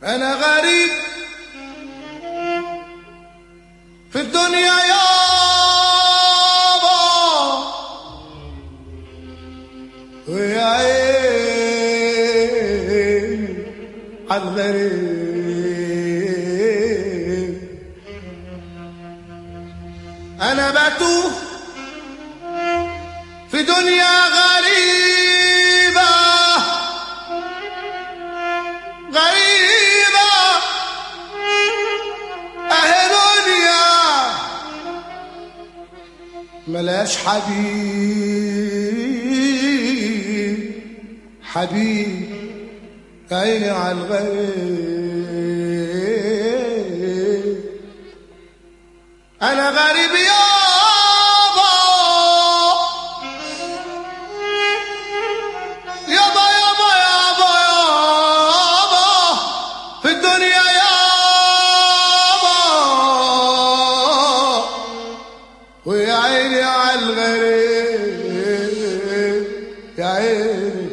أنا غريب في الدنيا يابا، ويا عيني عالغريب. أنا بتوه في دنيا غريبة غريبة، أهي دنيا ملاش حبيب، حبيب عيني عالغريب. أنا غريب يابا يابا يابا يابا يابا في الدنيا يابا، ويا عيني عالغريب يا عيني.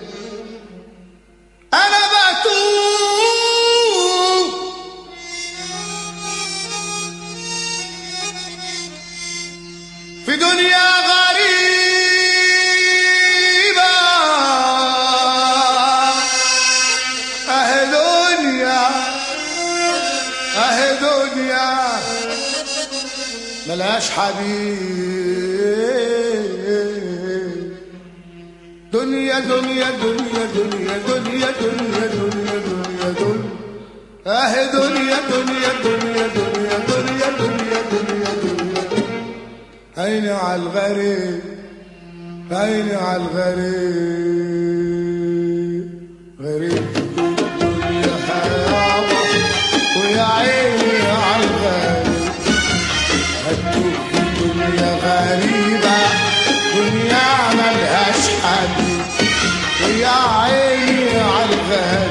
أنا بتوه في دنيا غريبة، أهي دنيا أهي دنيا ملاش حبيب. دنيا دنيا دنيا دنيا دنيا دنيا دنيا دنيا دنيا أهي دنيا دنيا دنيا دنيا دنيا دنيا دنيا دنيا. عيني عالغريب عيني عالغريب، غريب في الدنيا يابا، ويا عيني عالغريب. هتوه في الدنيا غريبة، دنيا ملهاش حبيب، ويا عيني عالغريب.